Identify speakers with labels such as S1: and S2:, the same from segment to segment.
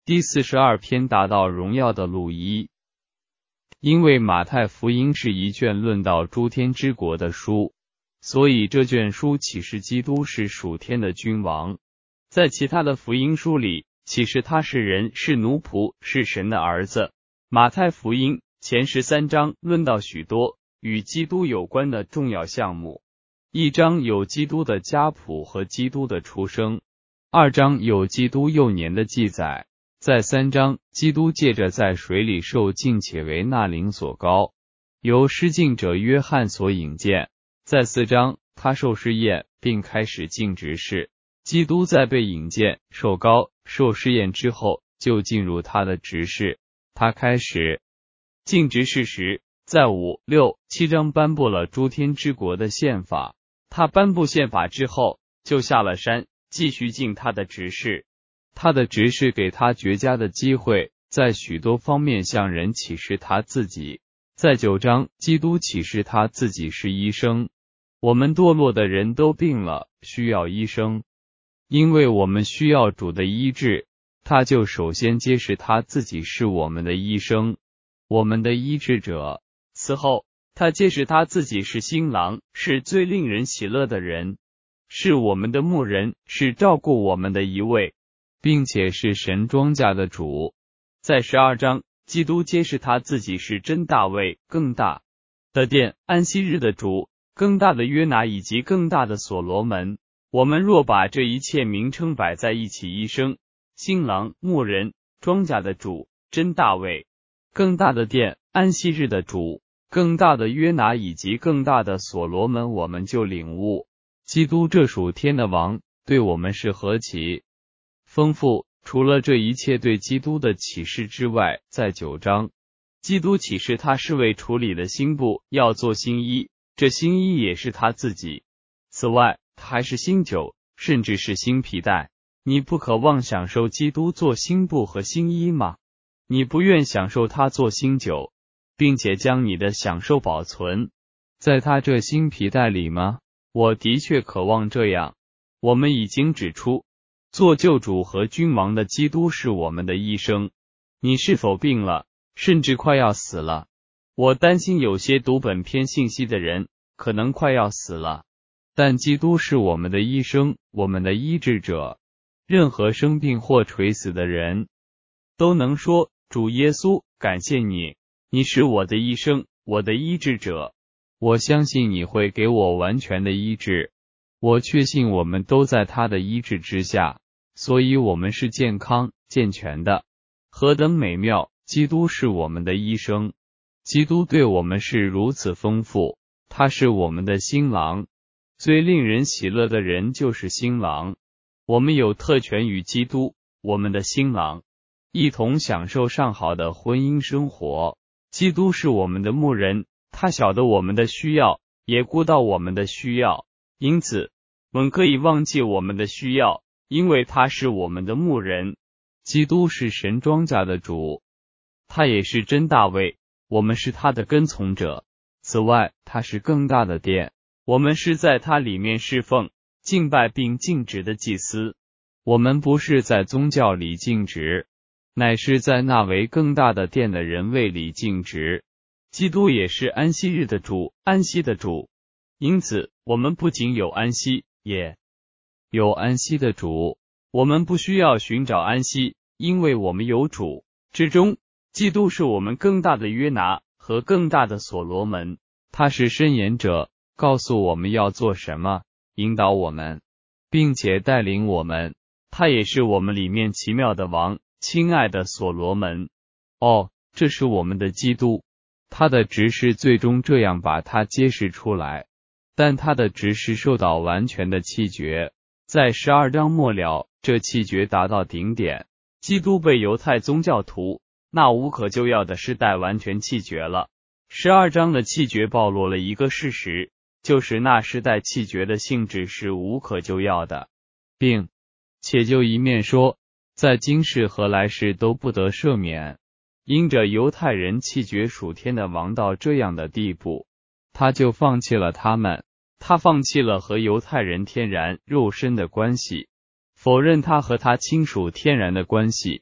S1: 第42篇达到荣耀的路一。因为马太福音是一卷论到诸天之国的书，所以这卷书启示基督是属天的君王。在其他的福音书里，启示他是人，是奴仆，是神的儿子。马太福音前13章论到许多与基督有关的重要项目。1章有基督的家谱和基督的出生，2章有基督幼年的记载，在3章基督借着在水里受浸且为那灵所膏，由施浸者约翰所引荐，在4章他受试验并开始尽职事。基督在被引荐、受膏、受试验之后，就进入他的职事。他开始尽职事时，在5、6、7章颁布了诸天之国的宪法。他颁布宪法之后，就下了山，继续尽他的职事。他的职事给他绝佳的机会，在许多方面向人启示他自己。在9章，基督启示他自己是医生。我们堕落的人都病了，需要医生。因为我们需要主的医治，他就首先揭示他自己是我们的医生，我们的医治者。此后，他揭示他自己是新郎，是最令人喜乐的人，是我们的牧人，是照顾我们的一位，并且是神庄稼的主。在12章，基督揭示他自己是真大卫，更大的殿，安息日的主，更大的约拿以及更大的所罗门。我们若把这一切名称摆在一起，医生、新郎、牧人、庄稼的主、真大卫、更大的殿、安息日的主、更大的约拿以及更大的所罗门，我们就领悟基督这属天的王对我们是何其丰富。除了这一切对基督的启示之外，在9章，基督启示他是为处理了新布，要做新衣，这新衣也是他自己。此外，他还是新酒，甚至是新皮带。你不渴望享受基督做新布和新衣吗？你不愿享受他做新酒，并且将你的享受保存在他这新皮带里吗？我的确渴望这样。我们已经指出，做救主和君王的基督是我们的医生。你是否病了，甚至快要死了？我担心有些读本篇信息的人可能快要死了。但基督是我们的医生，我们的医治者。任何生病或垂死的人都能说，主耶稣，感谢你，你是我的医生，我的医治者。我相信你会给我完全的医治。我确信我们都在他的医治之下，所以我们是健康、健全的。何等美妙！基督是我们的医生。基督对我们是如此丰富，他是我们的新郎。最令人喜乐的人就是新郎。我们有特权与基督，我们的新郎，一同享受上好的婚姻生活。基督是我们的牧人，他晓得我们的需要，也顾到我们的需要。因此，我们可以忘记我们的需要，因为他是我们的牧人。基督是神庄稼的主，他也是真大卫，我们是他的跟从者。此外，他是更大的殿。我们是在他里面侍奉、敬拜并尽职的祭司。我们不是在宗教里尽职，乃是在那为更大的殿的人位里尽职。基督也是安息日的主，安息的主。因此，我们不仅有安息，也有安息的主。我们不需要寻找安息，因为我们有主。之中，基督是我们更大的约拿和更大的所罗门。他是申言者，告诉我们要做什么，引导我们，并且带领我们。他也是我们里面奇妙的王，亲爱的所罗门。哦，这是我们的基督。他的职事最终这样把他揭示出来，但他的职事受到完全的弃绝。在12章末了，这弃绝达到顶点。基督被犹太宗教徒那无可救药的世代完全弃绝了。12章的弃绝暴露了一个事实，就是那世代弃绝的性质是无可救药的，并且就一面说，在今世和来世都不得赦免。因着犹太人弃绝属天的王到这样的地步，他就放弃了他们，他放弃了和犹太人天然肉身的关系，否认他和他亲属天然的关系，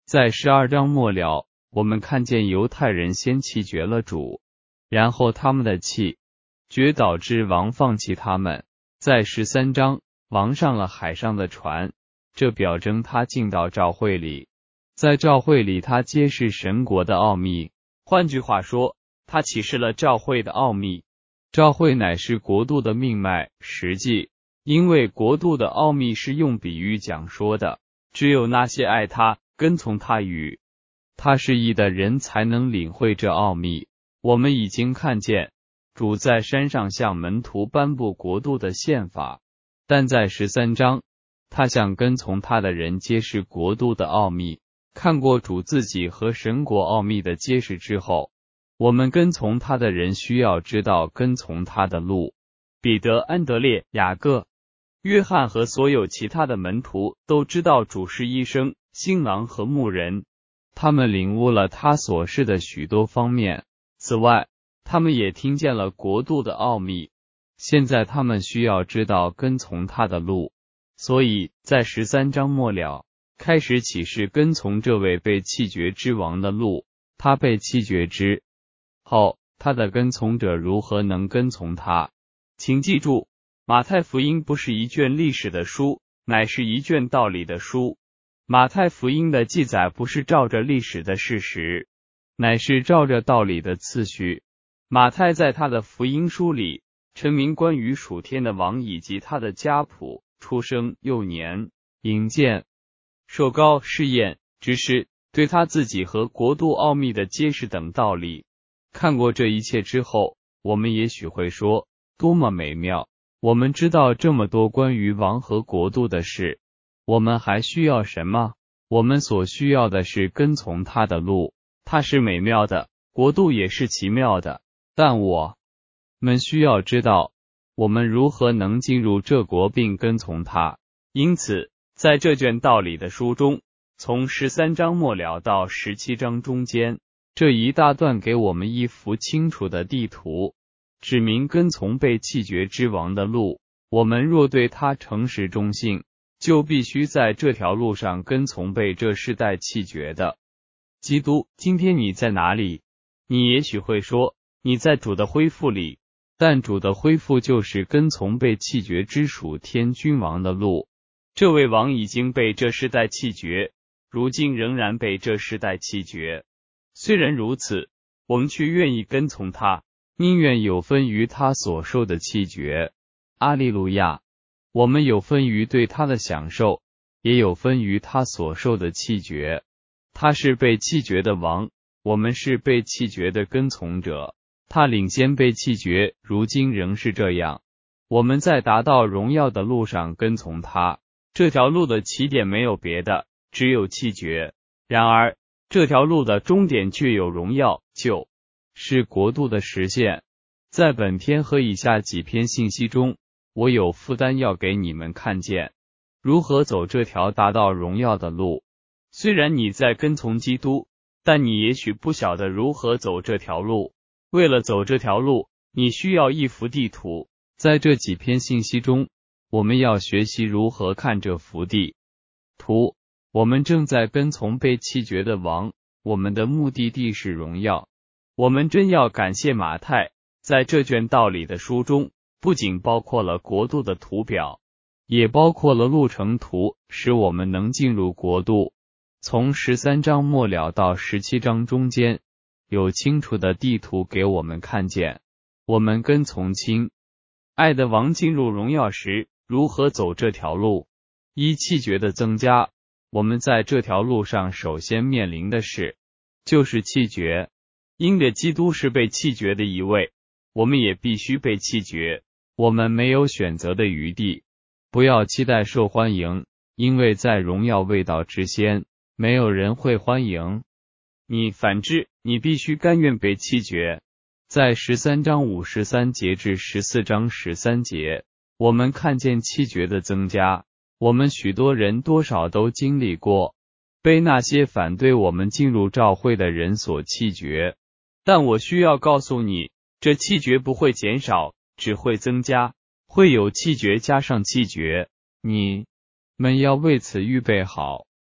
S1: 在12章末了，我们看见犹太人先弃绝了主，然后他们的弃绝导致王放弃他们。在13章，王上了海上的船，这表征他进到召会里，在召会里他揭示神国的奥秘，换句话说，他启示了召会的奥秘。召会乃是国度的命脉实际，因为国度的奥秘是用比喻讲说的，只有那些爱他、跟从他与他是义的人才能领会这奥秘。我们已经看见主在山上向门徒颁布国度的宪法，但在13章，他向跟从他的人揭示国度的奥秘。看过主自己和神国奥秘的揭示之后，我们跟从他的人需要知道跟从他的路。彼得、安德烈、雅各、约翰和所有其他的门徒都知道主是医生、新郎和牧人，他们领悟了他所示的许多方面。此外，他们也听见了国度的奥秘。现在他们需要知道跟从他的路，所以在13章末了开始启示跟从这位被弃绝之王的路。他被弃绝之后，他的跟从者如何能跟从他？请记住，马太福音不是一卷历史的书，乃是一卷道理的书。马太福音的记载不是照着历史的事实，乃是照着道理的次序。马太在他的福音书里陈明关于属天的王以及他的家谱、出生、幼年、引荐、受膏、试验、知识，对他自己和国度奥秘的揭示等道理。看过这一切之后，我们也许会说，多么美妙！我们知道这么多关于王和国度的事，我们还需要什么？我们所需要的是跟从他的路。他是美妙的，国度也是奇妙的，但我们需要知道，我们如何能进入这国并跟从他。因此，在这卷道理的书中，从13章末了到17章中间，这一大段给我们一幅清楚的地图，指明跟从被弃绝之王的路。我们若对他诚实忠信，就必须在这条路上跟从被这世代弃绝的基督。今天你在哪里？你也许会说，你在主的恢复里，但主的恢复就是跟从被弃绝之属天君王的路。这位王已经被这世代弃绝，如今仍然被这世代弃绝。虽然如此，我们却愿意跟从他，宁愿有分于他所受的弃绝。阿利路亚！我们有分于对他的享受，也有分于他所受的弃绝。他是被弃绝的王，我们是被弃绝的跟从者。他领先被弃绝，如今仍是这样。我们在达到荣耀的路上跟从他。这条路的起点没有别的，只有弃绝。然而，这条路的终点却有荣耀，就是国度的实现。在本篇和以下几篇信息中，我有负担要给你们看见如何走这条达到荣耀的路。虽然你在跟从基督，但你也许不晓得如何走这条路。为了走这条路，你需要一幅地图。在这几篇信息中，我们要学习如何看这幅地图。我们正在跟从被弃绝的王，我们的目的地是荣耀。我们真要感谢马太，在这卷道理的书中，不仅包括了国度的图表，也包括了路程图，使我们能进入国度。从13章末了到17章中间，有清楚的地图给我们看见，我们跟从亲爱的王进入荣耀时，如何走这条路。依弃绝的增加，我们在这条路上首先面临的事，就是弃绝。因着基督是被弃绝的一位，我们也必须被弃绝。我们没有选择的余地。不要期待受欢迎，因为在荣耀未到之先，没有人会欢迎你。反之，你必须甘愿被弃绝。在13章53节至14章13节，我们看见弃绝的增加。我们许多人多少都经历过被那些反对我们进入召会的人所弃绝。但我需要告诉你，这弃绝不会减少，只会增加，会有弃绝加上弃绝。你们要为此预备好。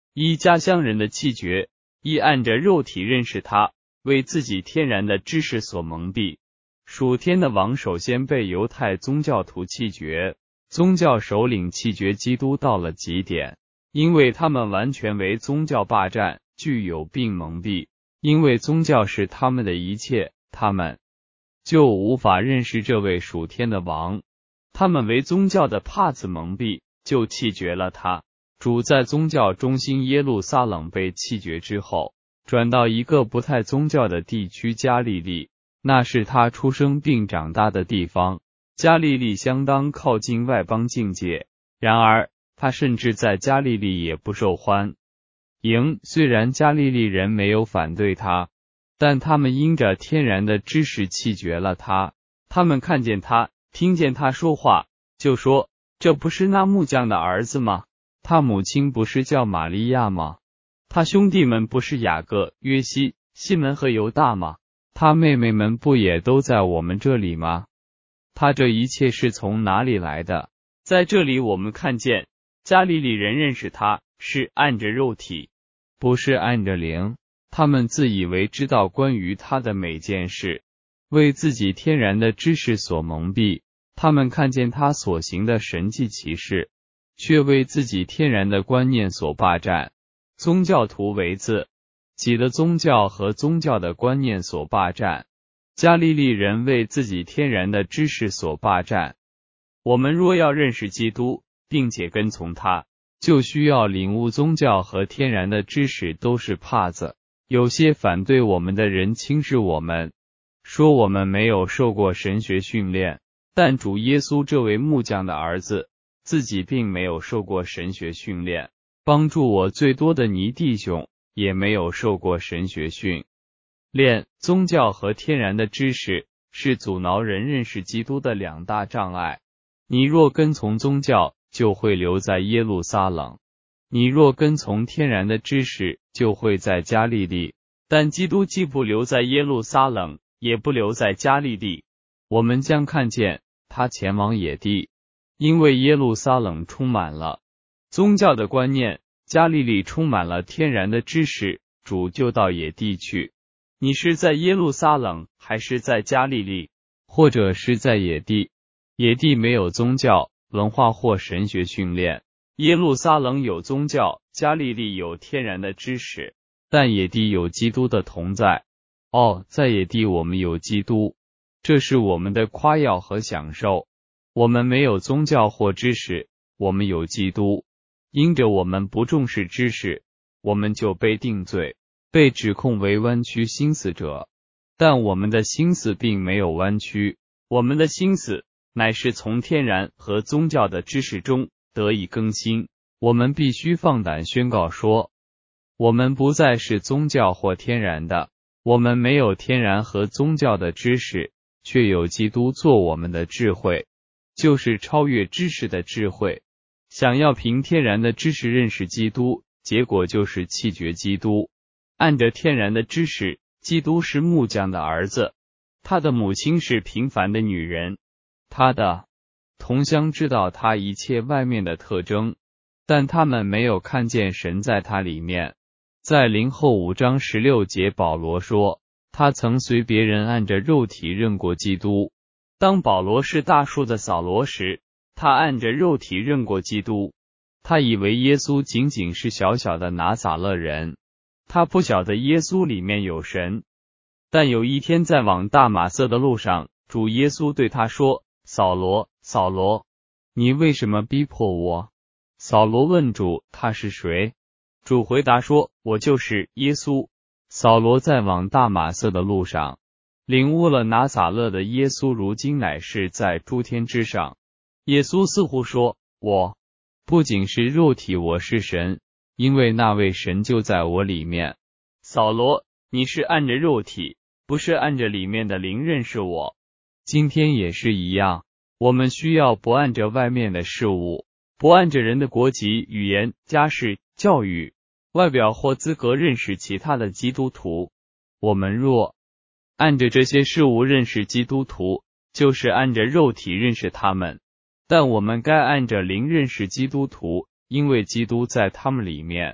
S1: 依家乡人的气绝，亦按着肉体认识他，为自己天然的知识所蒙蔽。属天的王首先被犹太宗教徒气绝，宗教首领气绝基督到了极点，因为他们完全为宗教霸占、具有并蒙蔽，因为宗教是他们的一切，他们就无法认识这位属天的王。他们为宗教的帕子蒙蔽，就气绝了他。主在宗教中心耶路撒冷被气绝之后，转到一个不太宗教的地区加利利，那是他出生并长大的地方。加利利相当靠近外邦境界，然而他甚至在加利利也不受欢迎。虽然加利利人没有反对他，但他们因着天然的知识气绝了他。他们看见他，听见他说话，就说：这不是那木匠的儿子吗？他母亲不是叫玛利亚吗？他兄弟们不是雅各、约西、西门和犹大吗？他妹妹们不也都在我们这里吗？他这一切是从哪里来的？在这里我们看见，加利利人认识他是按着肉体，不是按着灵。他们自以为知道关于他的每件事，为自己天然的知识所蒙蔽。他们看见他所行的神迹奇事，却为自己天然的观念所霸占。宗教徒为自己的宗教和宗教的观念所霸占，加利利人为自己天然的知识所霸占。我们若要认识基督，并且跟从他，就需要领悟宗教和天然的知识都是帕子。有些反对我们的人轻视我们，说我们没有受过神学训练，但主耶稣这位木匠的儿子自己并没有受过神学训练，帮助我最多的尼弟兄也没有受过神学训练。宗教和天然的知识是阻挠人认识基督的两大障碍。你若跟从宗教，就会留在耶路撒冷；你若跟从天然的知识，就会在加利利。但基督既不留在耶路撒冷，也不留在加利利。我们将看见他前往野地，因为耶路撒冷充满了宗教的观念，加利利充满了天然的知识，主就到野地去。你是在耶路撒冷，还是在加利利，或者是在野地？野地没有宗教、文化或神学训练，耶路撒冷有宗教，加利利有天然的知识，但野地有基督的同在。在野地我们有基督，这是我们的夸耀和享受。我们没有宗教或知识，我们有基督。因着我们不重视知识，我们就被定罪，被指控为弯曲心思者。但我们的心思并没有弯曲，我们的心思乃是从天然和宗教的知识中得以更新。我们必须放胆宣告说，我们不再是宗教或天然的，我们没有天然和宗教的知识，却有基督做我们的智慧，就是超越知识的智慧。想要凭天然的知识认识基督，结果就是弃绝基督。按着天然的知识，基督是木匠的儿子，他的母亲是平凡的女人，他的同乡知道他一切外面的特征，但他们没有看见神在他里面。在林后5章16节，保罗说，他曾随别人按着肉体认过基督。当保罗是大数的扫罗时，他按着肉体认过基督。他以为耶稣仅仅是小小的拿撒勒人，他不晓得耶稣里面有神。但有一天在往大马色的路上，主耶稣对他说，扫罗，扫罗，你为什么逼迫我？扫罗问主，他是谁？主回答说，我就是耶稣。扫罗在往大马色的路上，领悟了拿撒勒的耶稣如今乃是在诸天之上。耶稣似乎说，我不仅是肉体，我是神，因为那位神就在我里面。扫罗，你是按着肉体，不是按着里面的灵认识我。今天也是一样，我们需要不按着外面的事物，不按着人的国籍、语言、家世、教育、外表或资格认识其他的基督徒。我们若按着这些事物认识基督徒，就是按着肉体认识他们。但我们该按着灵认识基督徒，因为基督在他们里面。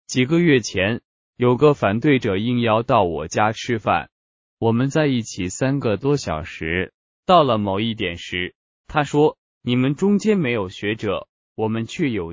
S1: 几个月前，有个反对者应邀到我家吃饭，我们在一起3个多小时。到了某一点时，他说：“你们中间没有学者，我们却有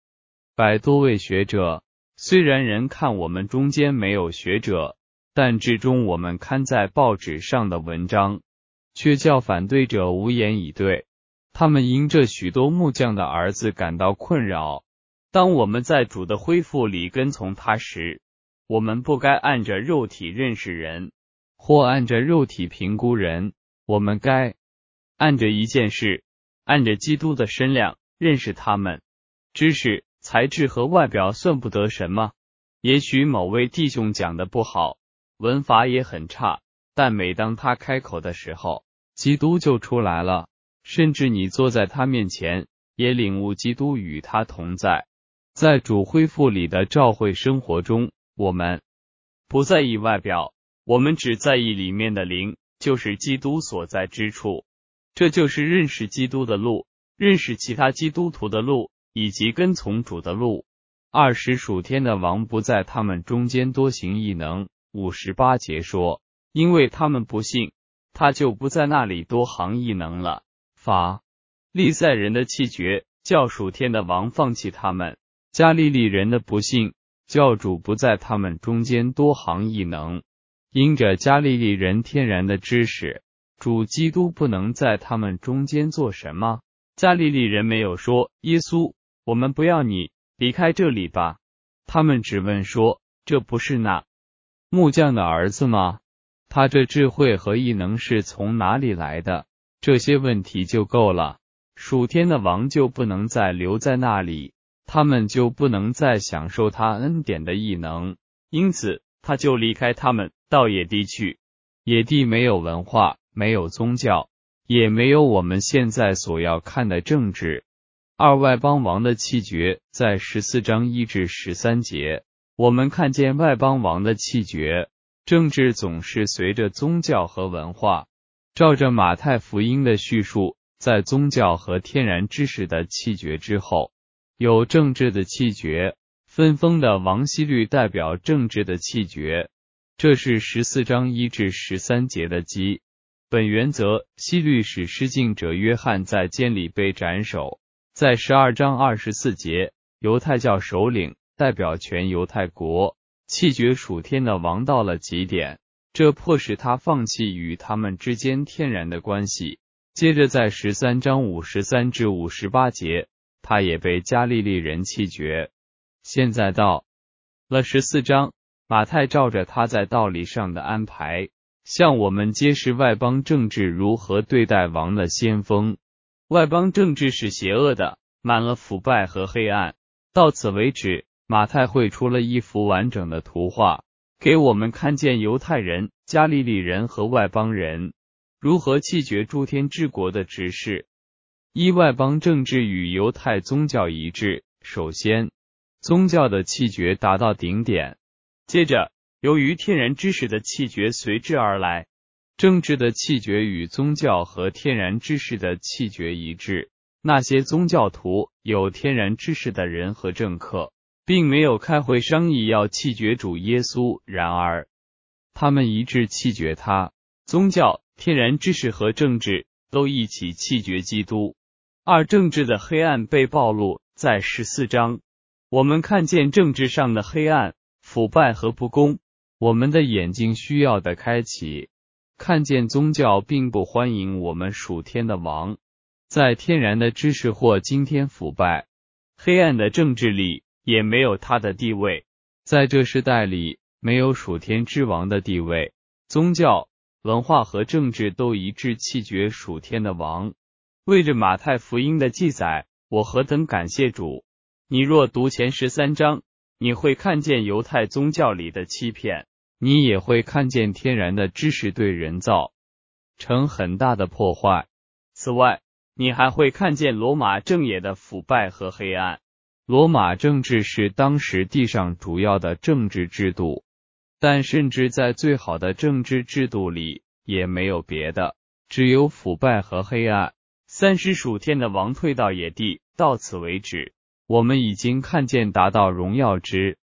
S1: 100多位学者。虽然人看我们中间没有学者，但至终我们刊在报纸上的文章，却叫反对者无言以对。他们因这许多木匠的儿子感到困扰。当我们在主的恢复里跟从他时，我们不该按着肉体认识人，或按着肉体评估人，我们该按着一件事，按着基督的身量认识他们。知识、才智和外表算不得什么。也许某位弟兄讲得不好，文法也很差，但每当他开口的时候，基督就出来了。甚至你坐在他面前，也领悟基督与他同在。在主恢复里的召会生活中，我们不在意外表，我们只在意里面的灵，就是基督所在之处。这就是认识基督的路，认识其他基督徒的路，以及跟从主的路。20属天的王不在他们中间多行异能。58节说，因为他们不信，他就不在那里多行异能了。法利赛人的气绝，叫属天的王放弃他们；加利利人的不信，教主不在他们中间多行异能。因着加利利人天然的知识，主基督不能在他们中间做什么。加利利人没有说，耶稣，我们不要你，离开这里吧。他们只问说，这不是那木匠的儿子吗？他这智慧和异能是从哪里来的？这些问题就够了。属天的王就不能再留在那里，他们就不能再享受他恩典的异能，因此他就离开他们到野地去。野地没有文化，没有宗教，也没有我们现在所要看的政治。外邦王的气绝，在14章1至13节，我们看见外邦王的气绝。政治总是随着宗教和文化。照着马太福音的叙述，在宗教和天然知识的气绝之后，有政治的气绝。分封的王希律代表政治的气绝，这是14章1至13节的基本原则。希律使失敬者约翰在监里被斩首。在12章24节，犹太教首领代表全犹太国，气绝属天的王到了极点，这迫使他放弃与他们之间天然的关系。接着在13章53至58节，他也被加利利人气绝。现在到了14章，马太照着他在道理上的安排，向我们揭示外邦政治如何对待王的先锋。外邦政治是邪恶的，满了腐败和黑暗。到此为止，马太绘出了一幅完整的图画，给我们看见犹太人、加利利人和外邦人如何弃绝诸天之国的执事。外邦政治与犹太宗教一致。首先，宗教的弃绝达到顶点，接着由于天然知识的弃绝随之而来。政治的弃绝与宗教和天然知识的弃绝一致。那些宗教徒、有天然知识的人和政客，并没有开会商议要弃绝主耶稣，然而他们一致弃绝他。宗教、天然知识和政治都一起弃绝基督。政治的黑暗被暴露。在14章，我们看见政治上的黑暗、腐败和不公。我们的眼睛需要的开启，看见宗教并不欢迎我们属天的王。在天然的知识或今天腐败、黑暗的政治里，也没有他的地位。在这世代里，没有属天之王的地位。宗教、文化和政治都一致弃绝属天的王。为着马太福音的记载，我何等感谢主！你若读前13章，你会看见犹太宗教里的欺骗，你也会看见天然的知识对人造成很大的破坏。此外，你还会看见罗马政野的腐败和黑暗。罗马政治是当时地上主要的政治制度，但甚至在最好的政治制度里，也没有别的，只有腐败和黑暗。30属天的王退到野地，到此为止。我们已经看见达到荣耀之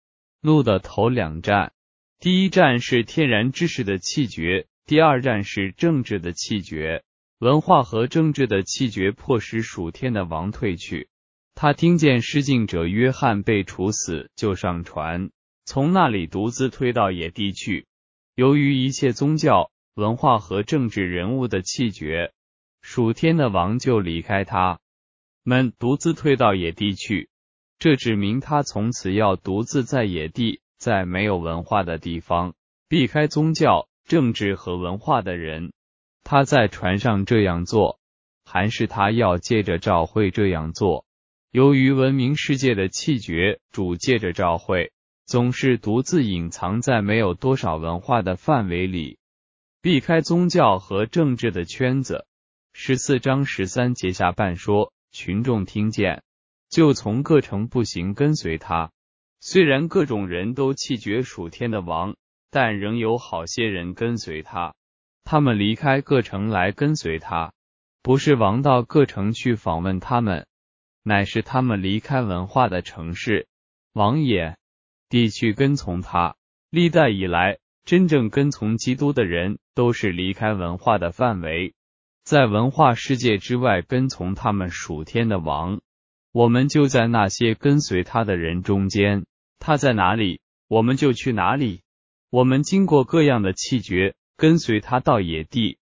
S1: 路的头2站。第一站是天然知识的气绝，第2站是政治的气绝。文化和政治的气绝迫使属天的王退去。他听见施浸者约翰被处死，就上船，从那里独自退到野地去。由于一切宗教、文化和政治人物的气绝，属天的王就离开他们，独自退到野地去。这指明他从此要独自在野地，在没有文化的地方，避开宗教、政治和文化的人。他在船上这样做，还是他要借着召会这样做。由于文明世界的气绝，主借着召会，总是独自隐藏在没有多少文化的范围里，避开宗教和政治的圈子。14章13节下半说，群众听见，就从各城步行跟随他。虽然各种人都弃绝属天的王，但仍有好些人跟随他。他们离开各城来跟随他，不是王到各城去访问他们，乃是他们离开文化的城市、王野地去跟从他。历代以来，真正跟从基督的人都是离开文化的范围，在文化世界之外跟从他们属天的王。我们就在那些跟随他的人中间，他在哪里，我们就去哪里。我们经过各样的气绝，跟随他到野地，